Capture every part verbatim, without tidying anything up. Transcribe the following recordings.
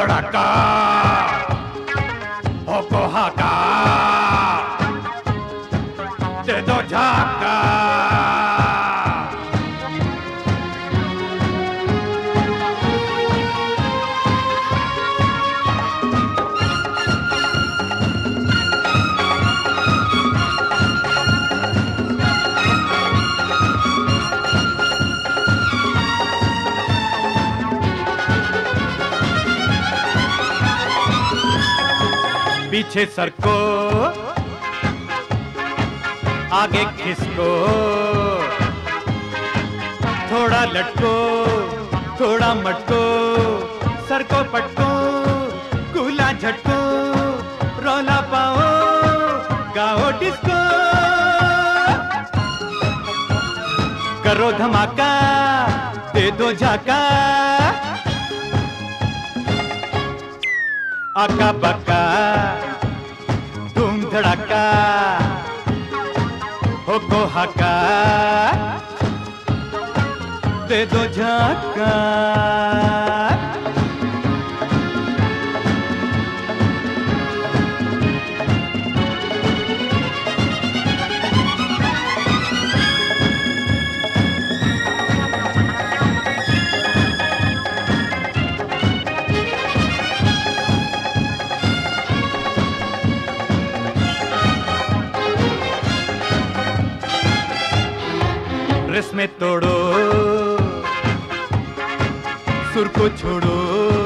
धड़ाका होको हाका दे दो झाका। पीछे सरको आगे खिसको, थोड़ा लटको थोड़ा मटको, सरको पटको कूला झटको, रोला पाओ गाओ डिस्को, करो धमाका दे दो झाका। आका बका धूम धड़ाका होको हाका दे दो झाका। रस में तोड़ो सुर को छोड़ो,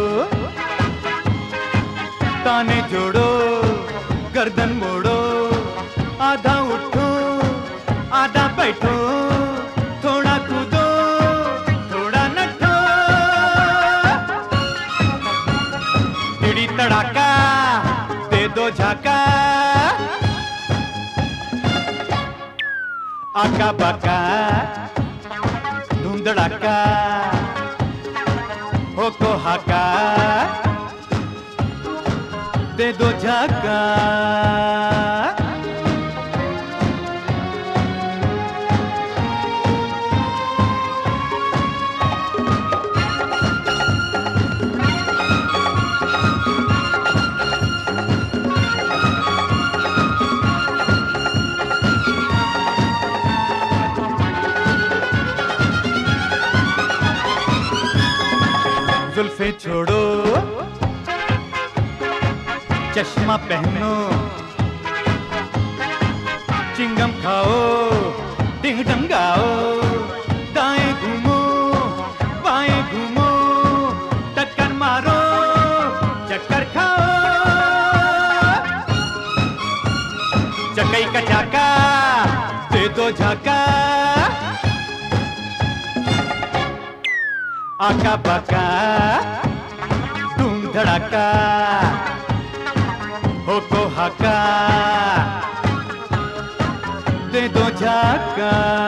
ताने जोड़ो गर्दन मोड़ो, आधा उठो आधा बैठो, थोड़ा कूदो थोड़ा नठो, तिड़ी तड़ाका दे दो झाका। आका बाका धूम धड़ाका होको हाका दे दो झाका। जुल्फे छोड़ो चश्मा पहनो, चिंगम खाओ डिंग डंगाओ, दाएं घूमो बाएं घूमो, टक्कर मारो चक्कर खाओ, चकई का चाका दे दो झाका। आका बाका धूम धड़ाका होको हाका दे दो झाका।